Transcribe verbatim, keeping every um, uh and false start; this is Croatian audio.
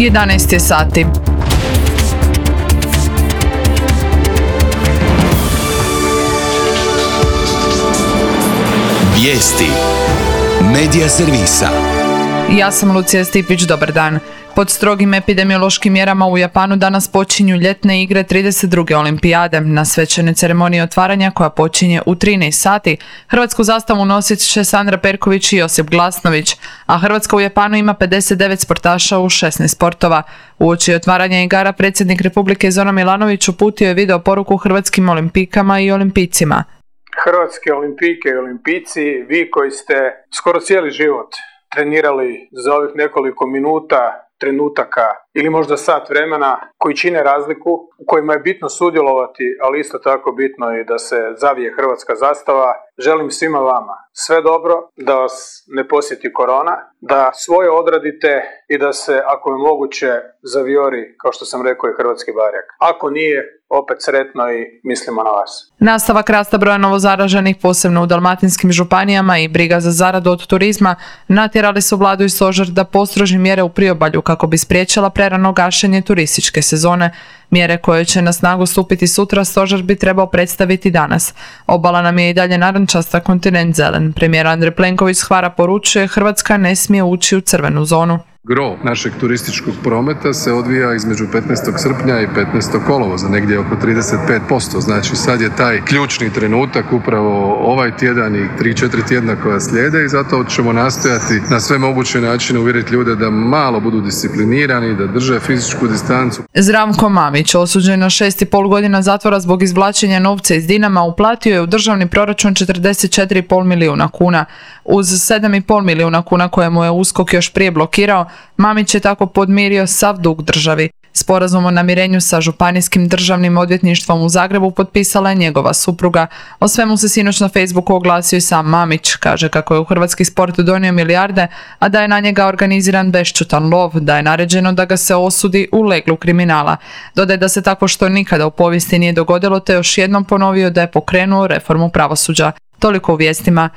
jedanaest je sati. Vijesti Medija servisa. Ja sam Lucija Stipić, dobar dan. Pod strogim epidemiološkim mjerama u Japanu danas počinju ljetne igre trideset druge olimpijade. Na svečane ceremonije otvaranja koja počinje u trinaest sati, hrvatsku zastavu nosit će Sandra Perković i Josip Glasnović, a Hrvatska u Japanu ima pedeset devet sportaša u šesnaest sportova. Uoči otvaranja igara predsjednik Republike Zoran Milanović uputio je video poruku hrvatskim olimpijkama i olimpijcima. Hrvatske olimpijke i olimpijci, vi koji ste skoro cijeli život trenirali za ovih nekoliko minuta, trenutaka ili možda sat vremena koji čine razliku, u kojima je bitno sudjelovati, ali isto tako bitno je da se zavije hrvatska zastava. Želim svima vama sve dobro, da vas ne posjeti korona, da svoje odradite i da se, ako je moguće, zavijori, kao što sam rekao, i hrvatski barjak. Ako nije, opet sretno i mislimo na vas. Nastavak rasta broja novozaraženih, posebno u dalmatinskim županijama, i briga za zaradu od turizma natjerali su vladu i stožer da postroži mjere u priobalju kako bi spriječila prerano gašenje turističke sezone. Mjere koje će na snagu stupiti sutra stožer bi trebao predstaviti danas. Obala nam je i dalje narančasta, kontinent zelen. Premijer Andrej Plenković s Hvara poručuje: Hrvatska ne smije ući u crvenu zonu. Gro našeg turističkog prometa se odvija između petnaestog srpnja i petnaestog kolovoza, negdje oko trideset pet posto. Znači sad je taj ključni trenutak upravo ovaj tjedan i tri četiri tjedna koja slijede i zato ćemo nastojati na sve moguće načine uvjeriti ljude da malo budu disciplinirani, da drže fizičku distancu. Zdravko Mamić, osuđen na šest i pol godina zatvora zbog izvlačenja novca iz Dinama, uplatio je u državni proračun četrdeset četiri i pol milijuna kuna. Uz sedam i pol milijuna kuna koje mu je USKOK još prije blokirao, Mamić je tako podmirio sav dug državi. Sporazum o namirenju sa Županijskim državnim odvjetništvom u Zagrebu potpisala je njegova supruga. O svemu se sinoć na Facebooku oglasio i sam Mamić. Kaže kako je u hrvatski sport donio milijarde, a da je na njega organiziran bešćutan lov, da je naređeno da ga se osudi u leglu kriminala. Dodaje da se tako što nikada u povijesti nije dogodilo, te još jednom ponovio da je pokrenuo reformu pravosuđa. Toliko u vijestima.